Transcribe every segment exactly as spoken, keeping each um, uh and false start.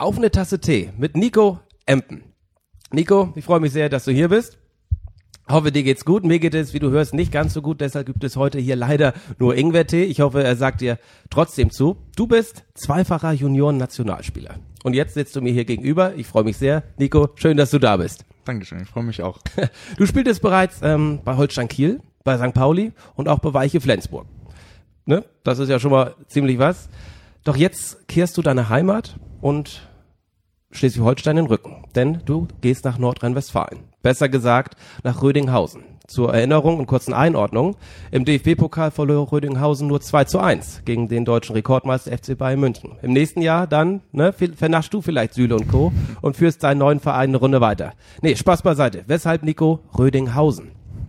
Auf eine Tasse Tee mit Nico Empen. Nico, ich freue mich sehr, dass du hier bist. Hoffe, dir geht's gut. Mir geht es, wie du hörst, nicht ganz so gut. Deshalb gibt es heute hier leider nur Ingwertee. Ich hoffe, er sagt dir trotzdem zu. Du bist zweifacher Junioren-Nationalspieler. Und jetzt sitzt du mir hier gegenüber. Ich freue mich sehr. Nico, schön, dass du da bist. Dankeschön, ich freue mich auch. Du spieltest bereits ähm, bei Holstein Kiel, bei Sankt Pauli und auch bei Weiche Flensburg. Ne? Das ist ja schon mal ziemlich was. Doch jetzt kehrst du deine Heimat und Schleswig-Holstein in den Rücken, denn du gehst nach Nordrhein-Westfalen. Besser gesagt nach Rödinghausen. Zur Erinnerung und kurzen Einordnung: Im D F B-Pokal verlor Rödinghausen nur zwei zu eins gegen den deutschen Rekordmeister F C Bayern München. Im nächsten Jahr dann ne, vernaschst du vielleicht Süle und Co. und führst deinen neuen Verein eine Runde weiter. Nee, Spaß beiseite. Weshalb, Nico, Rödinghausen?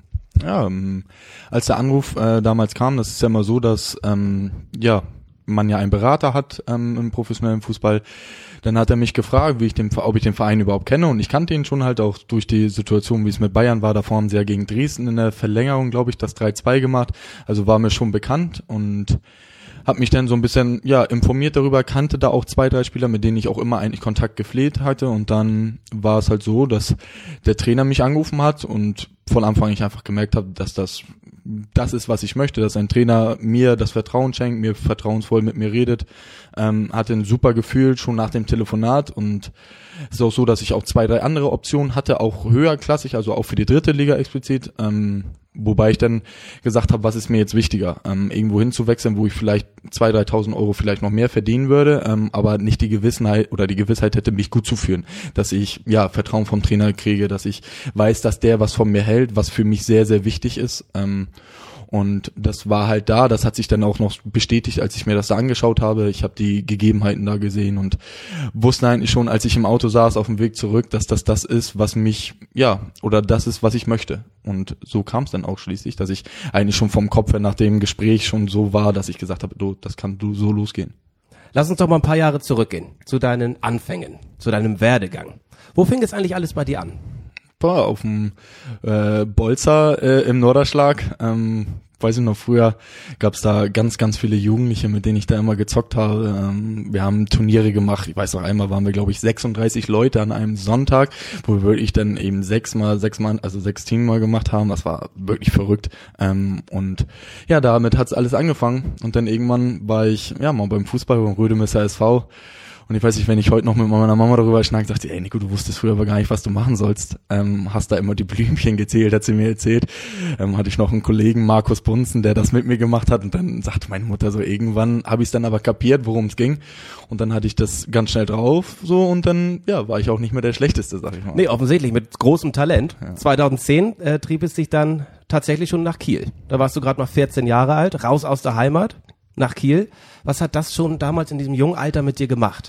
Ja, ähm, als der Anruf äh, damals kam, das ist ja immer so, dass ähm, ja man ja einen Berater hat ähm, im professionellen Fußball. Dann hat er mich gefragt, wie ich den, ob ich den Verein überhaupt kenne, und ich kannte ihn schon halt auch durch die Situation, wie es mit Bayern war. Davor haben sie ja gegen Dresden in der Verlängerung, glaube ich, das drei zwei gemacht. Also war mir schon bekannt und habe mich dann so ein bisschen ja informiert darüber, kannte da auch zwei, drei Spieler, mit denen ich auch immer eigentlich Kontakt gepflegt hatte. Und dann war es halt so, dass der Trainer mich angerufen hat und von Anfang an ich einfach gemerkt habe, dass das das ist, was ich möchte, dass ein Trainer mir das Vertrauen schenkt, mir vertrauensvoll mit mir redet. Ähm, hatte ein super Gefühl schon nach dem Telefonat, und es ist auch so, dass ich auch zwei, drei andere Optionen hatte, auch höherklassig, also auch für die dritte Liga explizit, ähm, wobei ich dann gesagt habe, was ist mir jetzt wichtiger, ähm, irgendwo hinzuwechseln, wo ich vielleicht zweitausend, dreitausend Euro vielleicht noch mehr verdienen würde, ähm, aber nicht die Gewissenheit oder die Gewissheit hätte, mich gut zu führen, dass ich ja Vertrauen vom Trainer kriege, dass ich weiß, dass der was von mir hält, was für mich sehr, sehr wichtig ist. Ähm, Und das war halt da, das hat sich dann auch noch bestätigt, als ich mir das da angeschaut habe. Ich habe die Gegebenheiten da gesehen und wusste eigentlich schon, als ich im Auto saß auf dem Weg zurück, dass das das ist, was mich, ja, oder das ist, was ich möchte. Und so kam es dann auch schließlich, dass ich eigentlich schon vom Kopf her nach dem Gespräch schon so war, dass ich gesagt habe, du, das kann du so losgehen. Lass uns doch mal ein paar Jahre zurückgehen, zu deinen Anfängen, zu deinem Werdegang. Wo fing es eigentlich alles bei dir an? Auf dem äh, Bolzer äh, im Norderschlag. Ähm, weiß ich noch, früher gab es da ganz, ganz viele Jugendliche, mit denen ich da immer gezockt habe. Ähm, wir haben Turniere gemacht. Ich weiß noch, einmal waren wir, glaube ich, sechsunddreißig Leute an einem Sonntag, wo wir wirklich dann eben sechsmal, sechsmal, also sechs Teammal gemacht haben. Das war wirklich verrückt. Ähm, und ja, damit hat's alles angefangen. Und dann irgendwann war ich ja mal beim Fußball, beim Rödemesser S V. Und ich weiß nicht, wenn ich heute noch mit meiner Mama darüber schnack, sagt sie, ey Nico, du wusstest früher aber gar nicht, was du machen sollst. Ähm, hast da immer die Blümchen gezählt, hat sie mir erzählt. Ähm, hatte ich noch einen Kollegen, Markus Bunzen, der das mit mir gemacht hat. Und dann sagte meine Mutter so, irgendwann habe ich es dann aber kapiert, worum es ging. Und dann hatte ich das ganz schnell drauf, so, und dann ja war ich auch nicht mehr der Schlechteste, sag ich mal. Nee, offensichtlich, mit großem Talent. Ja. zweitausendzehn äh, trieb es dich dann tatsächlich schon nach Kiel. Da warst du gerade noch vierzehn Jahre alt, raus aus der Heimat, nach Kiel. Was hat das schon damals in diesem jungen Alter mit dir gemacht?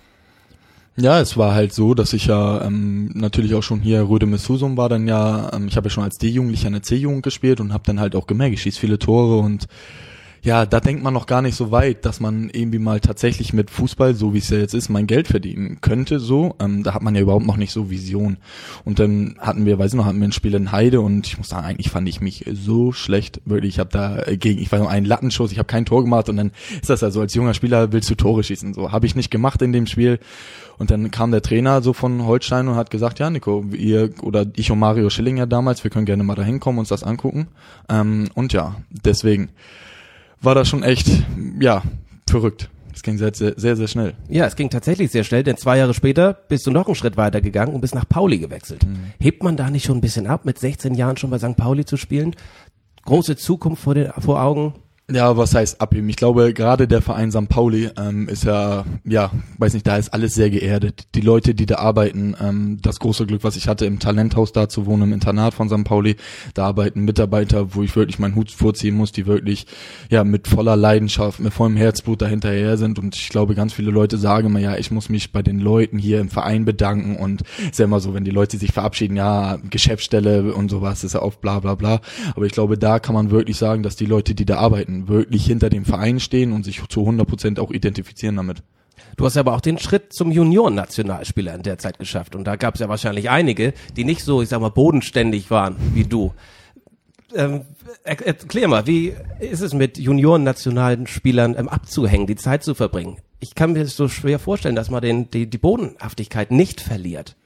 Ja, es war halt so, dass ich ja ähm, natürlich auch schon hier Rödemessusum war dann ja, ähm, ich habe ja schon als D-Jugendlicher eine C-Jugend gespielt und habe dann halt auch gemerkt, ich schieße viele Tore, und ja, da denkt man noch gar nicht so weit, dass man irgendwie mal tatsächlich mit Fußball, so wie es ja jetzt ist, mein Geld verdienen könnte, so. Ähm, da hat man ja überhaupt noch nicht so Vision. Und dann hatten wir, weiß ich noch, hatten wir ein Spiel in Heide, und ich muss sagen, eigentlich fand ich mich so schlecht, wirklich. Ich habe da gegen, ich weiß noch, einen Lattenschuss, ich habe kein Tor gemacht, und dann ist das ja so, als junger Spieler willst du Tore schießen, so. Habe ich nicht gemacht in dem Spiel. Und dann kam der Trainer so von Holstein und hat gesagt, ja Nico, ihr oder ich und Mario Schilling ja damals, wir können gerne mal da hinkommen, uns das angucken. Ähm, und ja, deswegen war das schon echt, ja, verrückt. Es ging sehr, sehr, sehr, sehr schnell. Ja, es ging tatsächlich sehr schnell, denn zwei Jahre später bist du noch einen Schritt weiter gegangen und bist nach Pauli gewechselt. Mhm. Hebt man da nicht schon ein bisschen ab, mit sechzehn Jahren schon bei Sankt Pauli zu spielen? Große Zukunft vor, den, vor Augen? Ja, was heißt abheben? Ich glaube, gerade der Verein Sankt Pauli ähm, ist ja, ja, weiß nicht, da ist alles sehr geerdet. Die Leute, die da arbeiten, ähm, das große Glück, was ich hatte, im Talenthaus da zu wohnen, im Internat von Sankt Pauli, da arbeiten Mitarbeiter, wo ich wirklich meinen Hut vorziehen muss, die wirklich ja mit voller Leidenschaft, mit vollem Herzblut dahinterher sind. Und ich glaube, ganz viele Leute sagen immer, ja, ich muss mich bei den Leuten hier im Verein bedanken. Und ist ja immer so, wenn die Leute sich verabschieden, ja, Geschäftsstelle und sowas, ist ja oft bla bla bla. Aber ich glaube, da kann man wirklich sagen, dass die Leute, die da arbeiten, wirklich hinter dem Verein stehen und sich zu hundert Prozent auch identifizieren damit. Du hast aber auch den Schritt zum Junioren-Nationalspieler in der Zeit geschafft, und da gab es ja wahrscheinlich einige, die nicht so, ich sag mal, bodenständig waren wie du. Ähm, erklär mal, wie ist es mit Junioren-Nationalspielern ähm, abzuhängen, die Zeit zu verbringen? Ich ich kann mir das so schwer vorstellen, dass man den, die, die Bodenhaftigkeit nicht verliert.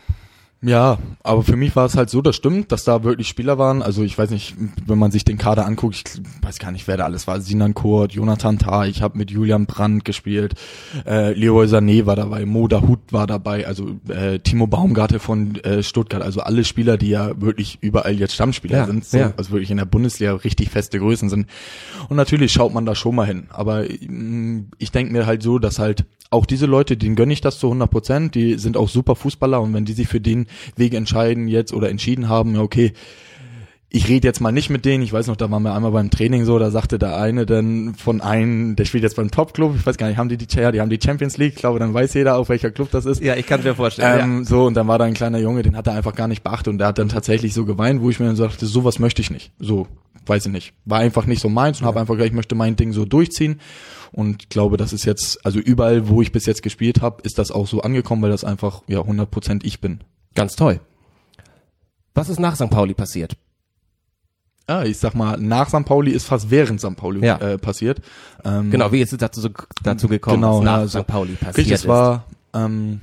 Ja, aber für mich war es halt so, das stimmt, dass da wirklich Spieler waren. Also ich weiß nicht, wenn man sich den Kader anguckt, ich weiß gar nicht, wer da alles war. Sinan Kurt, Jonathan Tah, ich habe mit Julian Brandt gespielt, äh, Leroy Sané war dabei, Mo Dahoud war dabei, also äh, Timo Baumgartel von äh, Stuttgart. Also alle Spieler, die ja wirklich überall jetzt Stammspieler ja, sind, so, ja. also wirklich in der Bundesliga richtig feste Größen sind. Und natürlich schaut man da schon mal hin. Aber mh, ich denke mir halt so, dass halt auch diese Leute, denen gönne ich das zu hundert Prozent, die sind auch super Fußballer und wenn die sich für den Weg entscheiden jetzt oder entschieden haben, ja okay, ich rede jetzt mal nicht mit denen, ich weiß noch, da waren wir einmal beim Training so, da sagte der eine dann von einem, der spielt jetzt beim Top-Club, ich weiß gar nicht, haben die die, ja, die haben die Champions League, ich glaube, dann weiß jeder auch, welcher Club das ist. Ja, ich kann es mir vorstellen. Ähm, ja. So, und dann war da ein kleiner Junge, den hat er einfach gar nicht beachtet und der hat dann tatsächlich so geweint, wo ich mir dann sagte, sowas möchte ich nicht, so, weiß ich nicht. War einfach nicht so meins und ja. habe einfach gesagt, ich möchte mein Ding so durchziehen. Und glaube, das ist jetzt, also überall, wo ich bis jetzt gespielt habe, ist das auch so angekommen, weil das einfach ja hundert Prozent ich bin. Ganz toll. Was ist nach Sankt Pauli passiert? Ja, ich sag mal, nach Sankt Pauli ist fast während Sankt Pauli ja. äh, passiert. Ähm, genau, wie ist es dazu, dazu gekommen, genau, was nach ja, also, Sankt Pauli passiert richtig, ist? Es war ähm,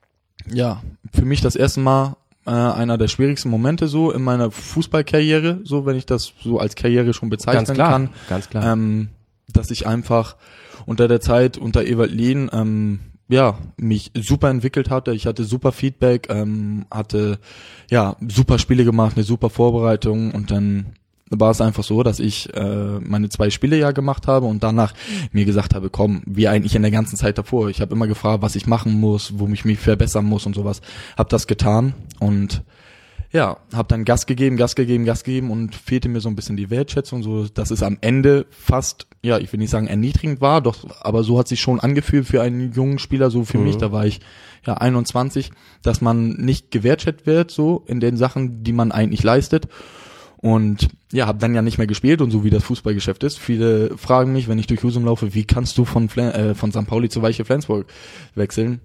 ja für mich das erste Mal äh, einer der schwierigsten Momente so in meiner Fußballkarriere, so wenn ich das so als Karriere schon bezeichnen ganz klar, kann. Ganz klar. Ähm, dass ich einfach unter der Zeit unter Ewald Lien ähm, ja mich super entwickelt hatte. Ich hatte super Feedback, ähm, hatte ja super Spiele gemacht, eine super Vorbereitung und dann war es einfach so, dass ich äh, meine zwei Spiele ja gemacht habe und danach mir gesagt habe, komm, wie eigentlich in der ganzen Zeit davor. Ich habe immer gefragt, was ich machen muss, wo ich mich verbessern muss und sowas. Hab das getan und ja, hab dann Gas gegeben, Gas gegeben, Gas gegeben und fehlte mir so ein bisschen die Wertschätzung, so dass es am Ende fast, ja, ich will nicht sagen erniedrigend war, doch, aber so hat sich schon angefühlt für einen jungen Spieler, so für mhm. mich, da war ich ja einundzwanzig, dass man nicht gewertschätzt wird, so in den Sachen, die man eigentlich leistet. Und ja, habe dann ja nicht mehr gespielt und so wie das Fußballgeschäft ist. Viele fragen mich, wenn ich durch Husum laufe, wie kannst du von Flen- äh, von Sankt Pauli zu Weiche Flensburg wechseln?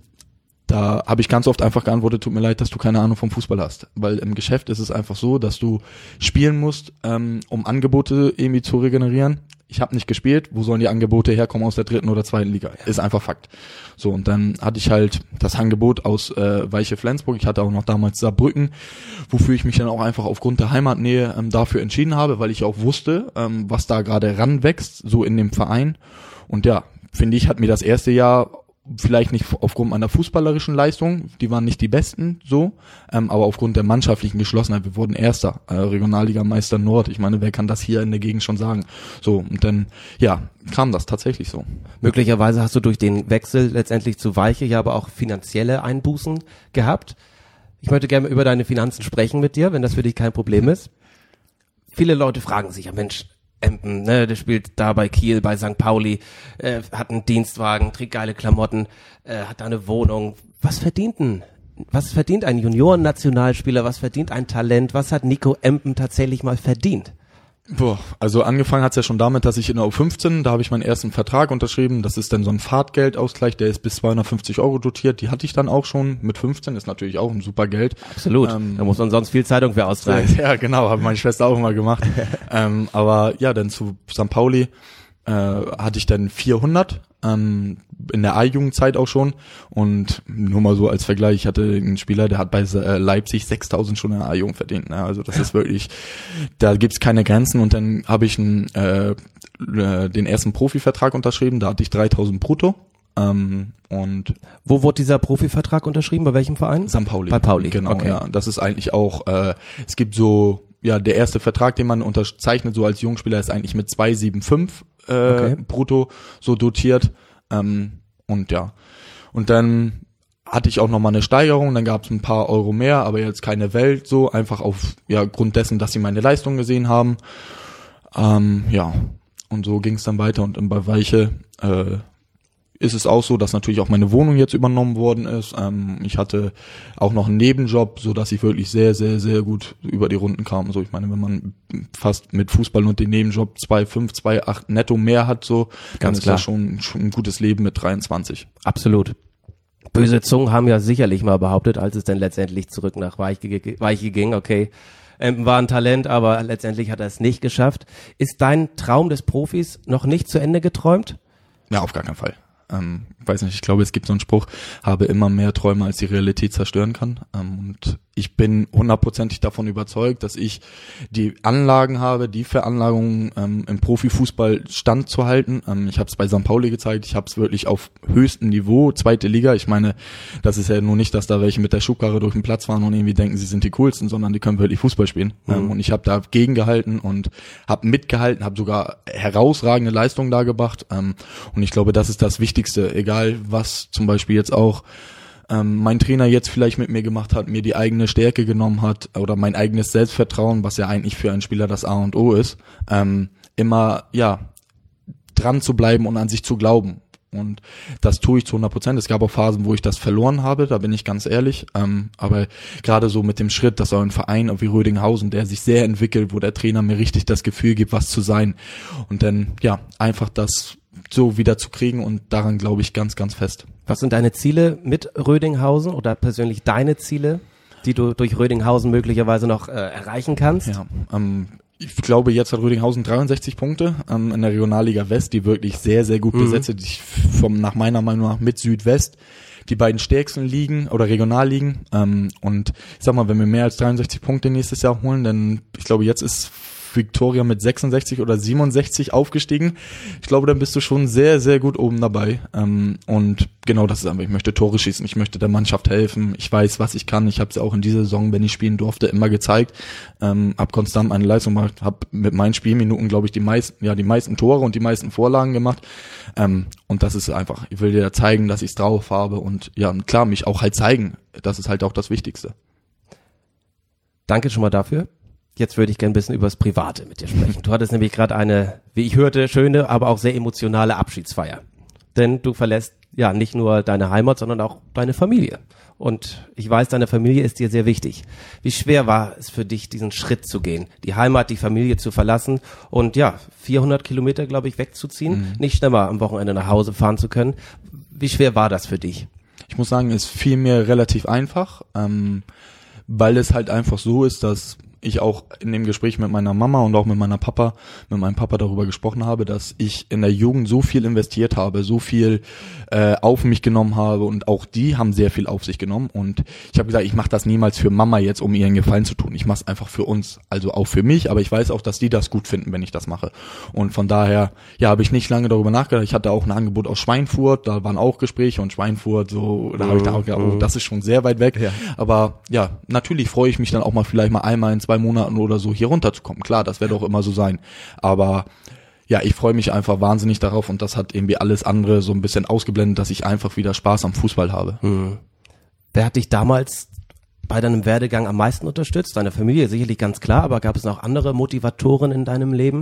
Da habe ich ganz oft einfach geantwortet, tut mir leid, dass du keine Ahnung vom Fußball hast. Weil im Geschäft ist es einfach so, dass du spielen musst, ähm, um Angebote irgendwie zu regenerieren. Ich habe nicht gespielt, wo sollen die Angebote herkommen aus der dritten oder zweiten Liga? Ist einfach Fakt. So, und dann hatte ich halt das Angebot aus äh, Weiche Flensburg. Ich hatte auch noch damals Saarbrücken, wofür ich mich dann auch einfach aufgrund der Heimatnähe ähm, dafür entschieden habe, weil ich auch wusste, ähm, was da gerade ranwächst, so in dem Verein. Und ja, finde ich, hat mir das erste Jahr vielleicht nicht aufgrund meiner fußballerischen Leistung, die waren nicht die besten, so, ähm, aber aufgrund der mannschaftlichen Geschlossenheit, wir wurden Erster, äh, Regionalligameister Nord, ich meine, wer kann das hier in der Gegend schon sagen? So, und dann, ja, kam das tatsächlich so. Möglicherweise hast du durch den Wechsel letztendlich zu Weiche ja aber auch finanzielle Einbußen gehabt. Ich möchte gerne über deine Finanzen sprechen mit dir, wenn das für dich kein Problem ist. Viele Leute fragen sich, ja Mensch, Empen, ne, der spielt da bei Kiel, bei Sankt Pauli, äh, hat einen Dienstwagen, trägt geile Klamotten, äh, hat da eine Wohnung. Was verdient denn, was verdient ein Junioren-Nationalspieler, was verdient ein Talent, was hat Nico Empen tatsächlich mal verdient? Boah, also angefangen hat's ja schon damit, dass ich in der U fünfzehn, da habe ich meinen ersten Vertrag unterschrieben, das ist dann so ein Fahrtgeldausgleich, der ist bis zweihundertfünfzig Euro dotiert, die hatte ich dann auch schon mit fünfzehn, ist natürlich auch ein super Geld. Absolut, ähm, da muss man sonst viel Zeitung für austragen. Ja, genau, hat meine Schwester auch immer gemacht. ähm, aber ja, dann zu Sankt Pauli äh, hatte ich dann vierhundert, ähm, in der A-Jugendzeit auch schon und nur mal so als Vergleich, ich hatte einen Spieler, der hat bei äh, Leipzig sechstausend schon in der A-Jugend verdient, ne? Also das ist wirklich, da gibt's keine Grenzen und dann habe ich einen, äh, den ersten Profivertrag unterschrieben, da hatte ich dreitausend brutto. Ähm, und wo wurde dieser Profivertrag unterschrieben, bei welchem Verein? Sankt Pauli. Bei Pauli, genau, okay. Ja, das ist eigentlich auch, äh, es gibt so, ja, der erste Vertrag, den man unterzeichnet, so als Jungspieler, ist eigentlich mit zwei Komma fünfundsiebzig äh, okay. brutto so dotiert. Ähm, und ja, und dann hatte ich auch nochmal eine Steigerung, dann gab es ein paar Euro mehr, aber jetzt keine Welt so, einfach auf ja Grund dessen, dass sie meine Leistung gesehen haben. Ähm, ja, und so ging es dann weiter und bei Weiche äh, ist es auch so, dass natürlich auch meine Wohnung jetzt übernommen worden ist. Ähm, ich hatte auch noch einen Nebenjob, so dass ich wirklich sehr, sehr, sehr gut über die Runden kam. So, ich meine, wenn man fast mit Fußball und den Nebenjob zwei Komma fünf, zwei Komma acht netto mehr hat, so, Ganz dann ist klar. das schon, schon ein gutes Leben mit dreiundzwanzig. Absolut. Böse Zungen haben ja sicherlich mal behauptet, als es dann letztendlich zurück nach Weiche, Weiche ging, okay, Empen war ein Talent, aber letztendlich hat er es nicht geschafft. Ist dein Traum des Profis noch nicht zu Ende geträumt? Ja, auf gar keinen Fall. Ähm, weiß nicht, ich glaube, es gibt so einen Spruch, habe immer mehr Träume, als die Realität zerstören kann. Ähm, und ich bin hundertprozentig davon überzeugt, dass ich die Anlagen habe, die Veranlagungen ähm, im Profifußball standzuhalten. Ähm, ich habe es bei Sankt Pauli gezeigt, ich habe es wirklich auf höchstem Niveau, zweite Liga. Ich meine, das ist ja nur nicht, dass da welche mit der Schubkarre durch den Platz fahren und irgendwie denken, sie sind die coolsten, sondern die können wirklich Fußball spielen. Mhm. Ähm, und ich habe da gegengehalten und habe mitgehalten, habe sogar herausragende Leistungen da gebracht. Ähm, und ich glaube, das ist das Wichtigste, egal was zum Beispiel jetzt auch ähm, mein Trainer jetzt vielleicht mit mir gemacht hat, mir die eigene Stärke genommen hat oder mein eigenes Selbstvertrauen, was ja eigentlich für einen Spieler das A und O ist, ähm, immer ja dran zu bleiben und an sich zu glauben. Und das tue ich zu hundert Prozent. Es gab auch Phasen, wo ich das verloren habe, da bin ich ganz ehrlich. Ähm, aber gerade so mit dem Schritt, dass so ein Verein wie Rödinghausen, der sich sehr entwickelt, wo der Trainer mir richtig das Gefühl gibt, was zu sein. Und dann, ja, einfach das so wieder zu kriegen und daran glaube ich ganz, ganz fest. Was sind deine Ziele mit Rödinghausen oder persönlich deine Ziele, die du durch Rödinghausen möglicherweise noch äh, erreichen kannst? Ja, ähm, ich glaube, jetzt hat Rödinghausen dreiundsechzig Punkte ähm, in der Regionalliga West, die wirklich sehr, sehr gut mhm. besetzt ist, die vom, nach meiner Meinung nach mit Südwest die beiden stärksten Ligen oder Regionalligen. Ähm, und ich sag mal, wenn wir mehr als dreiundsechzig Punkte nächstes Jahr holen, dann, ich glaube, jetzt ist Victoria mit sechsundsechzig oder siebenundsechzig aufgestiegen. Ich glaube, dann bist du schon sehr, sehr gut oben dabei. Ähm, und genau das ist einfach, ich möchte Tore schießen, ich möchte der Mannschaft helfen, ich weiß, was ich kann. Ich habe es auch in dieser Saison, wenn ich spielen durfte, immer gezeigt. Ähm, habe konstant meine Leistung gemacht, habe mit meinen Spielminuten, glaube ich, die meisten, ja, die meisten Tore und die meisten Vorlagen gemacht. Ähm, und das ist einfach, ich will dir zeigen, dass ich es drauf habe und ja, klar, mich auch halt zeigen. Das ist halt auch das Wichtigste. Danke schon mal dafür. Jetzt würde ich gerne ein bisschen über das Private mit dir sprechen. Du hattest nämlich gerade eine, wie ich hörte, schöne, aber auch sehr emotionale Abschiedsfeier. Denn du verlässt ja nicht nur deine Heimat, sondern auch deine Familie. Und ich weiß, deine Familie ist dir sehr wichtig. Wie schwer war es für dich, diesen Schritt zu gehen, die Heimat, die Familie zu verlassen und ja, vierhundert Kilometer, glaube ich, wegzuziehen, mhm. nicht schnell mal am Wochenende nach Hause fahren zu können. Wie schwer war das für dich? Ich muss sagen, es fiel mir relativ einfach, ähm, weil es halt einfach so ist, dass ich auch in dem Gespräch mit meiner Mama und auch mit meiner Papa, mit meinem Papa darüber gesprochen habe, dass ich in der Jugend so viel investiert habe, so viel äh, auf mich genommen habe und auch die haben sehr viel auf sich genommen und ich habe gesagt, ich mache das niemals für Mama jetzt, um ihr einen Gefallen zu tun. Ich mache es einfach für uns, also auch für mich, aber ich weiß auch, dass die das gut finden, wenn ich das mache. Und von daher, ja, habe ich nicht lange darüber nachgedacht. Ich hatte auch ein Angebot aus Schweinfurt, da waren auch Gespräche und Schweinfurt, so, da habe ich da auch gedacht, oh, das ist schon sehr weit weg. Ja. Aber ja, natürlich freue ich mich dann auch mal vielleicht mal einmal in zwei Monaten oder so hier runterzukommen. Klar, das wird doch immer so sein. Aber ja, ich freue mich einfach wahnsinnig darauf und das hat irgendwie alles andere so ein bisschen ausgeblendet, dass ich einfach wieder Spaß am Fußball habe. Hm. Wer hat dich damals bei deinem Werdegang am meisten unterstützt? Deine Familie sicherlich ganz klar, aber gab es noch andere Motivatoren in deinem Leben?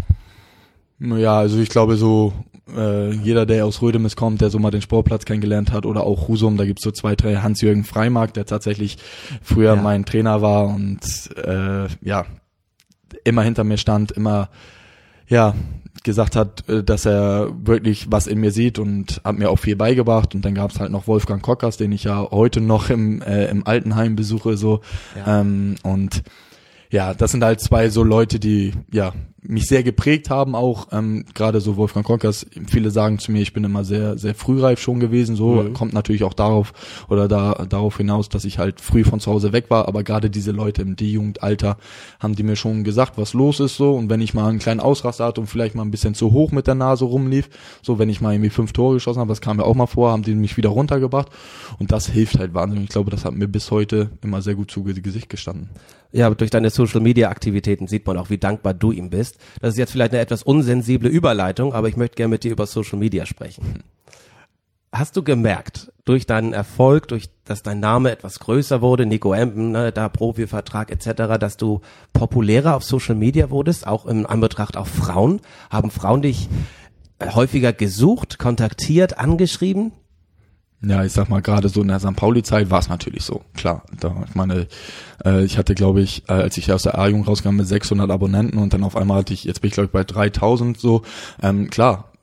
Ja, also ich glaube so, äh, jeder, der aus Rödemis kommt, der so mal den Sportplatz kennengelernt hat oder auch Husum, da gibt's so zwei, drei, Hans-Jürgen Freimark, der tatsächlich früher ja. mein Trainer war und äh, ja, immer hinter mir stand, immer ja gesagt hat, dass er wirklich was in mir sieht und hat mir auch viel beigebracht und dann gab's halt noch Wolfgang Kockers, den ich ja heute noch im äh, im Altenheim besuche so ja. ähm, und ja, das sind halt zwei so Leute, die ja mich sehr geprägt haben auch, ähm, gerade so Wolfgang Konkers, viele sagen zu mir, ich bin immer sehr, sehr frühreif schon gewesen, so, mhm. kommt natürlich auch darauf, oder da, darauf hinaus, dass ich halt früh von zu Hause weg war, aber gerade diese Leute im D-Jugendalter haben die mir schon gesagt, was los ist, so, und wenn ich mal einen kleinen Ausraster hatte und vielleicht mal ein bisschen zu hoch mit der Nase rumlief, so, wenn ich mal irgendwie fünf Tore geschossen habe, das kam mir auch mal vor, haben die mich wieder runtergebracht, und das hilft halt wahnsinnig, ich glaube, das hat mir bis heute immer sehr gut zu Gesicht gestanden. Ja, aber durch deine Social-Media-Aktivitäten sieht man auch, wie dankbar du ihm bist. Das ist jetzt vielleicht eine etwas unsensible Überleitung, aber ich möchte gerne mit dir über Social-Media sprechen. Hast du gemerkt, durch deinen Erfolg, durch dass dein Name etwas größer wurde, Nico Emden, ne, da Profivertrag et cetera, dass du populärer auf Social-Media wurdest, auch in Anbetracht auf Frauen? Haben Frauen dich häufiger gesucht, kontaktiert, angeschrieben? Ja, ich sag mal, gerade so in der Sankt Pauli-Zeit war es natürlich so, klar. Da, ich meine, äh, ich hatte, glaube ich, äh, als ich aus der A-Jugend rauskam mit sechshundert Abonnenten und dann auf einmal hatte ich, jetzt bin ich, glaube ich, bei dreitausend so, ähm, klar,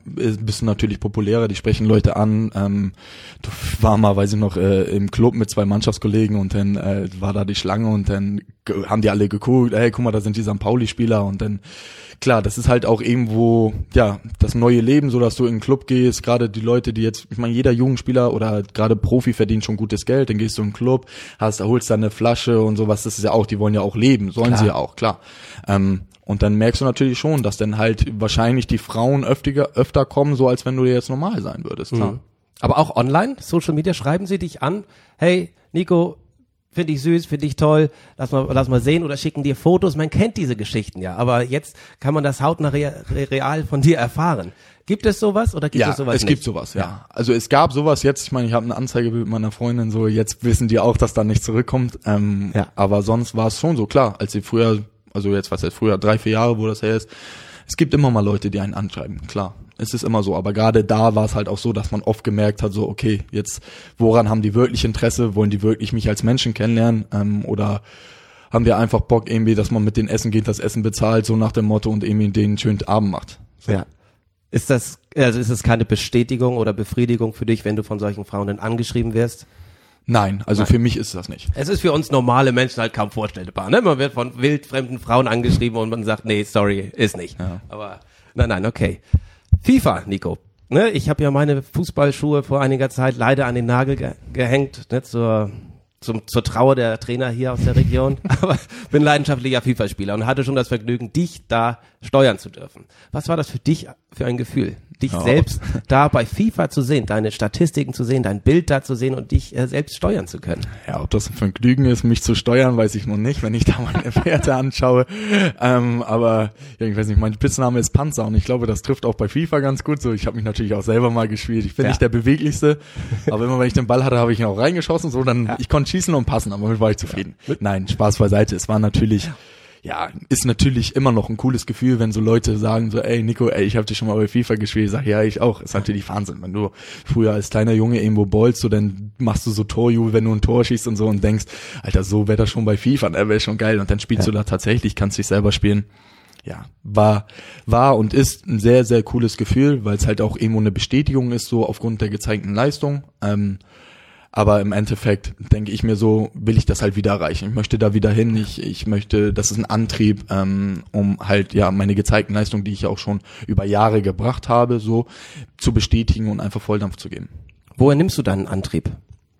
bist du natürlich populärer, die sprechen Leute an. Ähm, du war mal, weiß ich noch, äh, im Club mit zwei Mannschaftskollegen und dann äh, war da die Schlange und dann ge- haben die alle geguckt, hey, guck mal, da sind die Sankt Pauli-Spieler und dann, klar, das ist halt auch irgendwo, ja, das neue Leben, so dass du in den Club gehst, gerade die Leute, die jetzt, ich meine, jeder Jugendspieler oder gerade Profi verdient schon gutes Geld, dann gehst du in den Club, hast, holst da eine Flasche und sowas, das ist ja auch, die wollen ja auch leben, sollen Klar. sie ja auch, klar. Ähm, Und dann merkst du natürlich schon, dass dann halt wahrscheinlich die Frauen öfter, öfter kommen, so als wenn du jetzt normal sein würdest. Klar. Mhm. Aber auch online, Social Media, schreiben sie dich an, hey, Nico, finde ich süß, finde ich toll, lass mal, lass mal sehen, oder schicken dir Fotos, man kennt diese Geschichten ja, aber jetzt kann man das hautnah rea- real von dir erfahren. Gibt es sowas oder gibt ja, es sowas es nicht? gibt sowas, ja. ja. Also es gab sowas jetzt, ich meine, ich habe eine Anzeige mit meiner Freundin, so jetzt wissen die auch, dass da nicht zurückkommt, ähm, ja. aber sonst war es schon so, klar, als sie früher, also jetzt was jetzt früher, drei, vier Jahre, wo das her ist, es gibt immer mal Leute, die einen anschreiben, klar. Es ist immer so, aber gerade da war es halt auch so, dass man oft gemerkt hat, so okay, jetzt woran haben die wirklich Interesse, wollen die wirklich mich als Menschen kennenlernen ähm, oder haben die einfach Bock irgendwie, dass man mit denen essen geht, das Essen bezahlt, so nach dem Motto und irgendwie denen einen schönen Abend macht. So. Ja. Ist das, also ist es keine Bestätigung oder Befriedigung für dich, wenn du von solchen Frauen dann angeschrieben wirst? Nein, also Nein. für mich ist das nicht. Es ist für uns normale Menschen halt kaum vorstellbar, ne? Man wird von wildfremden Frauen angeschrieben und man sagt, nee, sorry, ist nicht. Ja. Aber, nein, nein, okay. FIFA, Nico. Ne? Ich habe ja meine Fußballschuhe vor einiger Zeit leider an den Nagel ge- gehängt, ne? Zur, zum, zur Trauer der Trainer hier aus der Region. Aber bin leidenschaftlicher FIFA-Spieler und hatte schon das Vergnügen, dich da steuern zu dürfen. Was war das für dich für ein Gefühl? Dich Oh. selbst da bei FIFA zu sehen, deine Statistiken zu sehen, dein Bild da zu sehen und dich äh, selbst steuern zu können. Ja, ob das ein Vergnügen ist, mich zu steuern, weiß ich noch nicht, wenn ich da meine Werte anschaue. Ähm, aber ja, ich weiß nicht, mein Spitzname ist Panzer und ich glaube, das trifft auch bei FIFA ganz gut. So, ich habe mich natürlich auch selber mal gespielt. Ich bin Ja. nicht der beweglichste, aber immer wenn ich den Ball hatte, habe ich ihn auch reingeschossen. So, dann Ja. ich konnte schießen und passen, aber damit war ich zufrieden. Ja. Nein, Spaß beiseite. Es war natürlich ja, ist natürlich immer noch ein cooles Gefühl, wenn so Leute sagen so, ey Nico, ey, ich habe dich schon mal bei FIFA gespielt. Ich sag, ja, ich auch. Ist natürlich Wahnsinn, wenn du früher als kleiner Junge irgendwo ballst, so dann machst du so Torjubel, wenn du ein Tor schießt und so und denkst, Alter, so wäre das schon bei FIFA, ne, wäre schon geil. Und dann spielst ja. du da tatsächlich, kannst dich selber spielen. Ja, war, war und ist ein sehr, sehr cooles Gefühl, weil es halt auch irgendwo eine Bestätigung ist, so aufgrund der gezeigten Leistung. Ähm, Aber im Endeffekt denke ich mir so, will ich das halt wieder erreichen. Ich möchte da wieder hin. Ich, ich möchte, das ist ein Antrieb, ähm, um halt ja meine gezeigten Leistungen, die ich ja auch schon über Jahre gebracht habe, so zu bestätigen und einfach Volldampf zu geben. Woher nimmst du deinen Antrieb?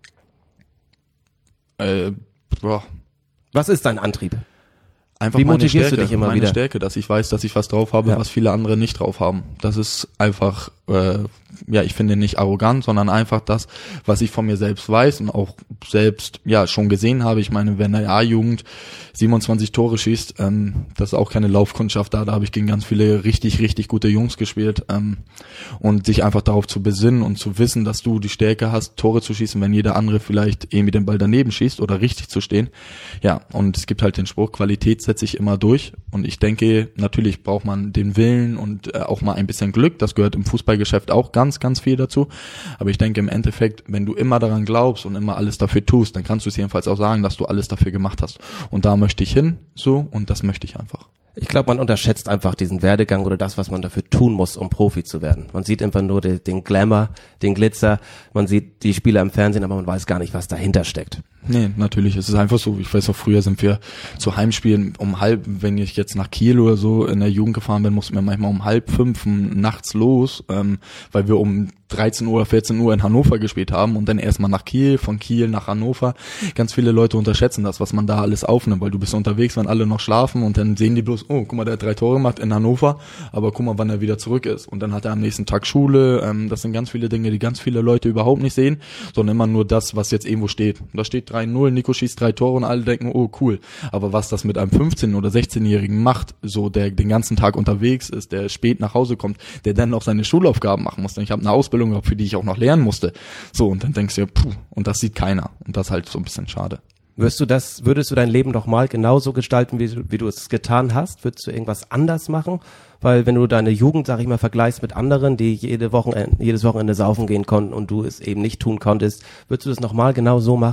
Äh, boah. Was ist dein Antrieb? Einfach Wie meine motivierst du Stärke, dich immer meine wieder? Stärke, dass ich weiß, dass ich was drauf habe, Ja. was viele andere nicht drauf haben. Das ist einfach, äh, ja, ich finde nicht arrogant, sondern einfach das, was ich von mir selbst weiß und auch selbst, ja, schon gesehen habe. Ich meine, wenn eine A-Jugend siebenundzwanzig Tore schießt, ähm, das ist auch keine Laufkundschaft da, da habe ich gegen ganz viele richtig, richtig gute Jungs gespielt, ähm, und sich einfach darauf zu besinnen und zu wissen, dass du die Stärke hast, Tore zu schießen, wenn jeder andere vielleicht irgendwie den Ball daneben schießt oder richtig zu stehen. Ja, und es gibt halt den Spruch, Qualität setze ich immer durch und ich denke, natürlich braucht man den Willen und äh, auch mal ein bisschen Glück, das gehört im Fußballgeschäft auch ganz, ganz viel dazu, aber ich denke im Endeffekt, wenn du immer daran glaubst und immer alles dafür tust, dann kannst du es jedenfalls auch sagen, dass du alles dafür gemacht hast und da möchte ich hin, so, und das möchte ich einfach. Ich glaube, man unterschätzt einfach diesen Werdegang oder das, was man dafür tun muss, um Profi zu werden. Man sieht einfach nur den, den Glamour, den Glitzer, man sieht die Spieler im Fernsehen, aber man weiß gar nicht, was dahinter steckt. Nee, natürlich, es ist einfach so, ich weiß auch, früher sind wir zu Heimspielen um halb, wenn ich jetzt nach Kiel oder so in der Jugend gefahren bin, mussten wir manchmal um halb fünf nachts los, ähm, weil wir um dreizehn Uhr oder vierzehn Uhr in Hannover gespielt haben und dann erstmal nach Kiel, von Kiel nach Hannover. Ganz viele Leute unterschätzen das, was man da alles aufnimmt, weil du bist unterwegs, wenn alle noch schlafen und dann sehen die bloß, oh, guck mal, der hat drei Tore gemacht in Hannover, aber guck mal, wann er wieder zurück ist. Und dann hat er am nächsten Tag Schule, ähm, das sind ganz viele Dinge, die ganz viele Leute überhaupt nicht sehen, sondern immer nur das, was jetzt irgendwo steht. Da steht drei null, Nico schießt drei Tore und alle denken, oh, cool. Aber was das mit einem fünfzehn- oder sechzehnjährigen macht, so der den ganzen Tag unterwegs ist, der spät nach Hause kommt, der dann noch seine Schulaufgaben machen muss. Ich habe eine Ausbildung gehabt, für die ich auch noch lernen musste. So, und dann denkst du ja, puh, und das sieht keiner. Und das ist halt so ein bisschen schade. Wirst du das, würdest du dein Leben doch mal genauso gestalten, wie, wie du es getan hast? Würdest du irgendwas anders machen? Weil wenn du deine Jugend, sag ich mal, vergleichst mit anderen, die jede Wochenende, jedes Wochenende saufen gehen konnten und du es eben nicht tun konntest, würdest du das nochmal genau so machen?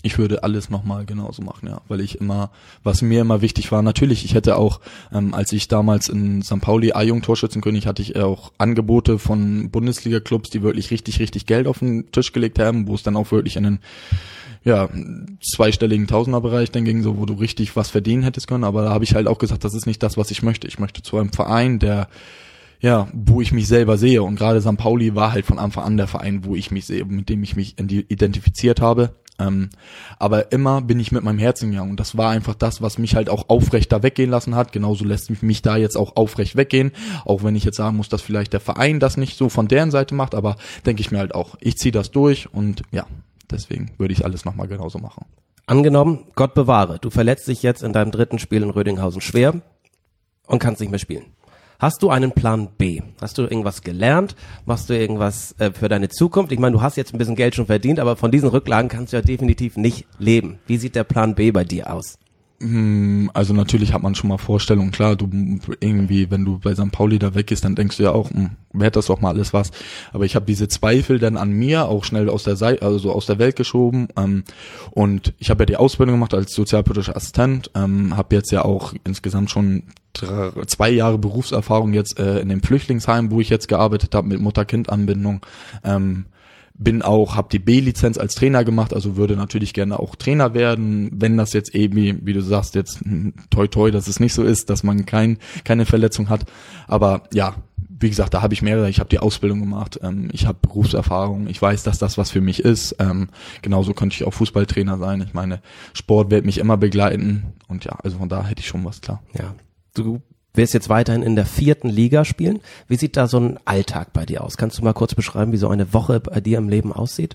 Ich würde alles nochmal genauso machen, ja, weil ich immer, was mir immer wichtig war, natürlich, ich hätte auch, ähm, als ich damals in Sankt Pauli A-Jugend-Torschützenkönig, hatte ich auch Angebote von Bundesliga-Clubs, die wirklich richtig, richtig Geld auf den Tisch gelegt haben, wo es dann auch wirklich in den, ja, zweistelligen Tausenderbereich dann ging, so, wo du richtig was verdienen hättest können, aber da habe ich halt auch gesagt, das ist nicht das, was ich möchte. Ich möchte zu einem Verein, der, ja, wo ich mich selber sehe, und gerade Sankt Pauli war halt von Anfang an der Verein, wo ich mich sehe, mit dem ich mich identifiziert habe. Ähm, aber immer bin ich mit meinem Herzen gegangen, und das war einfach das, was mich halt auch aufrecht da weggehen lassen hat. Genauso lässt mich, mich da jetzt auch aufrecht weggehen, auch wenn ich jetzt sagen muss, dass vielleicht der Verein das nicht so von deren Seite macht, aber denke ich mir halt auch, ich ziehe das durch, und ja, deswegen würde ich alles nochmal genauso machen. Angenommen, Gott bewahre, du verletzt dich jetzt in deinem dritten Spiel in Rödinghausen schwer und kannst nicht mehr spielen. Hast du einen Plan B? Hast du irgendwas gelernt? Machst du irgendwas äh, für deine Zukunft? Ich meine, du hast jetzt ein bisschen Geld schon verdient, aber von diesen Rücklagen kannst du ja definitiv nicht leben. Wie sieht der Plan B bei dir aus? Also natürlich hat man schon mal Vorstellungen, klar, du irgendwie, wenn du bei Sankt Pauli da weg ist, dann denkst du ja auch, hm, wäre das doch mal alles was. Aber ich habe diese Zweifel dann an mir auch schnell aus der Seite, also aus der Welt geschoben. Ähm, und ich habe ja die Ausbildung gemacht als sozialpädagogischer Assistent, ähm, habe jetzt ja auch insgesamt schon drei, zwei Jahre Berufserfahrung jetzt äh, in dem Flüchtlingsheim, wo ich jetzt gearbeitet habe mit Mutter-Kind-Anbindung. Ähm, bin auch, habe die B-Lizenz als Trainer gemacht, also würde natürlich gerne auch Trainer werden, wenn das jetzt eben, wie du sagst, jetzt toi toi, dass es nicht so ist, dass man kein keine Verletzung hat. Aber ja, wie gesagt, da habe ich mehrere, ich habe die Ausbildung gemacht, ähm, ich habe Berufserfahrung, ich weiß, dass das was für mich ist. Ähm, genauso könnte ich auch Fußballtrainer sein. Ich meine, Sport wird mich immer begleiten, und ja, also von da hätte ich schon was, klar. Ja, du wirst jetzt weiterhin in der vierten Liga spielen. Wie sieht da so ein Alltag bei dir aus? Kannst du mal kurz beschreiben, wie so eine Woche bei dir im Leben aussieht?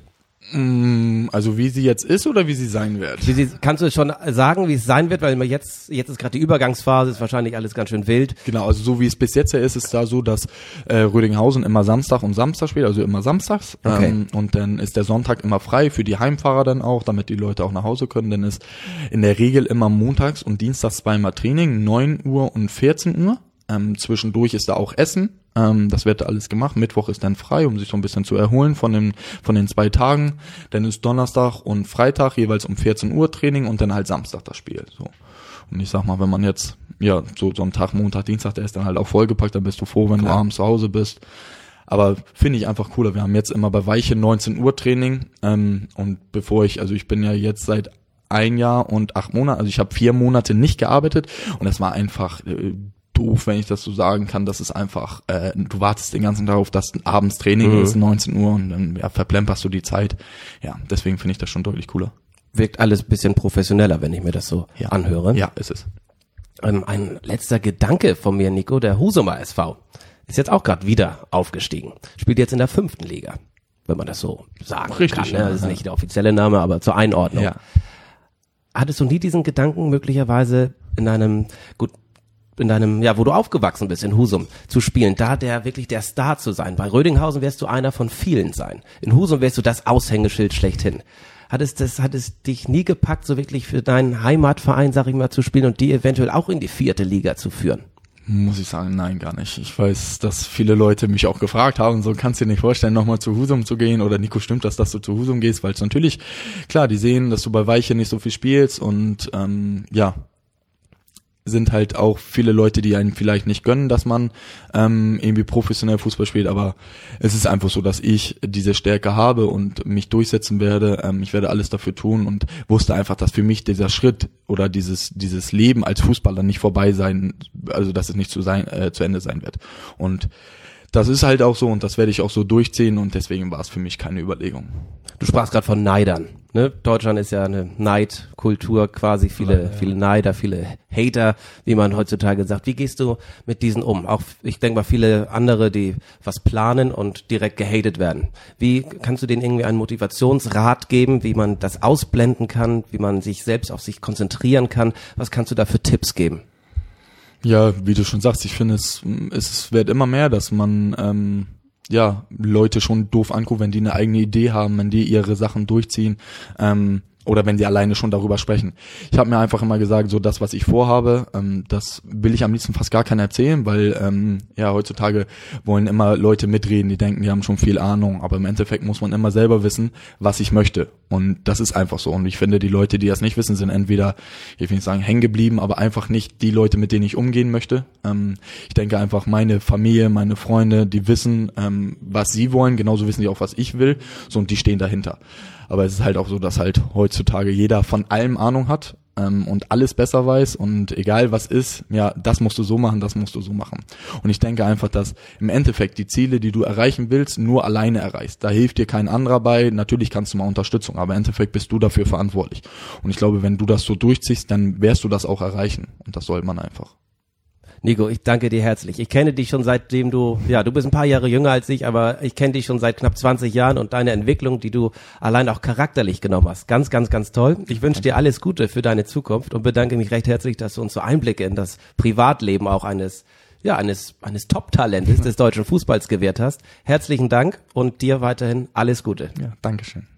Also wie sie jetzt ist oder wie sie sein wird? Wie sie, kannst du schon sagen, wie es sein wird? Weil jetzt jetzt ist gerade die Übergangsphase, ist wahrscheinlich alles ganz schön wild. Genau, also so wie es bis jetzt ja ist, ist da so, dass äh, Rödinghausen immer Samstag und Samstag spielt, also immer samstags. Okay. Ähm, und dann ist der Sonntag immer frei für die Heimfahrer dann auch, damit die Leute auch nach Hause können. Dann ist in der Regel immer montags und dienstags zweimal Training, neun Uhr und vierzehn Uhr. Ähm, zwischendurch ist da auch Essen. Ähm, das wird da alles gemacht. Mittwoch ist dann frei, um sich so ein bisschen zu erholen von den, von den zwei Tagen. Dann ist Donnerstag und Freitag jeweils um vierzehn Uhr Training und dann halt Samstag das Spiel. So. Und ich sag mal, wenn man jetzt, ja, so, so einen Tag, Montag, Dienstag, der ist dann halt auch vollgepackt, dann bist du froh, wenn Klar. du abends zu Hause bist. Aber finde ich einfach cooler. Wir haben jetzt immer bei Weiche neunzehn Uhr Training. Ähm, und bevor ich, also ich bin ja jetzt seit ein Jahr und acht Monate, also ich habe vier Monate nicht gearbeitet, und das war einfach äh, doof, wenn ich das so sagen kann. Das ist einfach, äh, du wartest den ganzen Tag auf, dass abends Training mhm. ist, neunzehn Uhr, und dann ja, verplemperst du die Zeit. Ja, deswegen finde ich das schon deutlich cooler. Wirkt alles ein bisschen professioneller, wenn ich mir das so ja. anhöre. Ja, ist es. Ähm, ein letzter Gedanke von mir, Nico, der Husumer S V ist jetzt auch gerade wieder aufgestiegen. Spielt jetzt in der fünften Liga, wenn man das so sagen Richtig, kann. Ne? Das ist nicht der offizielle Name, aber zur Einordnung. Ja. Hattest du nie diesen Gedanken, möglicherweise in einem, gut, in deinem, ja, wo du aufgewachsen bist, in Husum, zu spielen, da der wirklich der Star zu sein? Bei Rödinghausen wirst du einer von vielen sein. In Husum wärst du das Aushängeschild schlechthin. Hat es das, hat es dich nie gepackt, so wirklich für deinen Heimatverein, sag ich mal, zu spielen und die eventuell auch in die vierte Liga zu führen? Muss ich sagen, nein, gar nicht. Ich weiß, dass viele Leute mich auch gefragt haben, so kannst du dir nicht vorstellen, nochmal zu Husum zu gehen, oder Nico, stimmt das, dass du zu Husum gehst? Weil es natürlich, klar, die sehen, dass du bei Weiche nicht so viel spielst, und ähm, ja, sind halt auch viele Leute, die einen vielleicht nicht gönnen, dass man ähm, irgendwie professionell Fußball spielt, aber es ist einfach so, dass ich diese Stärke habe und mich durchsetzen werde. Ähm, ich werde alles dafür tun, und wusste einfach, dass für mich dieser Schritt oder dieses dieses Leben als Fußballer nicht vorbei sein, also dass es nicht zu sein äh, zu Ende sein wird. Und das ist halt auch so, und das werde ich auch so durchziehen, und deswegen war es für mich keine Überlegung. Du sprachst gerade von Neidern. Ne? Deutschland ist ja eine Neidkultur, quasi viele, ja. viele Neider, viele Hater, wie man heutzutage sagt. Wie gehst du mit diesen um? Auch, ich denke mal, viele andere, die was planen und direkt gehatet werden. Wie kannst du denen irgendwie einen Motivationsrat geben, wie man das ausblenden kann, wie man sich selbst auf sich konzentrieren kann? Was kannst du da für Tipps geben? Ja, wie du schon sagst, ich finde, es, es wird immer mehr, dass man ähm, ja Leute schon doof anguckt, wenn die eine eigene Idee haben, wenn die ihre Sachen durchziehen. Ähm, oder wenn sie alleine schon darüber sprechen. Ich habe mir einfach immer gesagt, so das, was ich vorhabe, ähm, das will ich am liebsten fast gar keiner erzählen, weil ähm, ja heutzutage wollen immer Leute mitreden, die denken, die haben schon viel Ahnung, aber im Endeffekt muss man immer selber wissen, was ich möchte. Und das ist einfach so. Und ich finde, die Leute, die das nicht wissen, sind entweder, ich will nicht sagen, hängen geblieben, aber einfach nicht die Leute, mit denen ich umgehen möchte. Ähm, ich denke einfach, meine Familie, meine Freunde, die wissen, ähm, was sie wollen, genauso wissen die auch, was ich will, so, und die stehen dahinter. Aber es ist halt auch so, dass halt heutzutage jeder von allem Ahnung hat ähm, und alles besser weiß, und egal was ist, ja, das musst du so machen, das musst du so machen. Und ich denke einfach, dass im Endeffekt die Ziele, die du erreichen willst, nur alleine erreichst. Da hilft dir kein anderer bei. Natürlich kannst du mal Unterstützung, aber im Endeffekt bist du dafür verantwortlich. Und ich glaube, wenn du das so durchziehst, dann wirst du das auch erreichen. Und das sollte man einfach. Nico, ich danke dir herzlich. Ich kenne dich schon seitdem du, ja, du bist ein paar Jahre jünger als ich, aber ich kenne dich schon seit knapp zwanzig Jahren und deine Entwicklung, die du allein auch charakterlich genommen hast. Ganz, ganz, ganz toll. Ich wünsche dir alles Gute für deine Zukunft und bedanke mich recht herzlich, dass du uns so Einblicke in das Privatleben auch eines, ja, eines, eines Top-Talentes des deutschen Fußballs gewährt hast. Herzlichen Dank und dir weiterhin alles Gute. Ja, Dankeschön.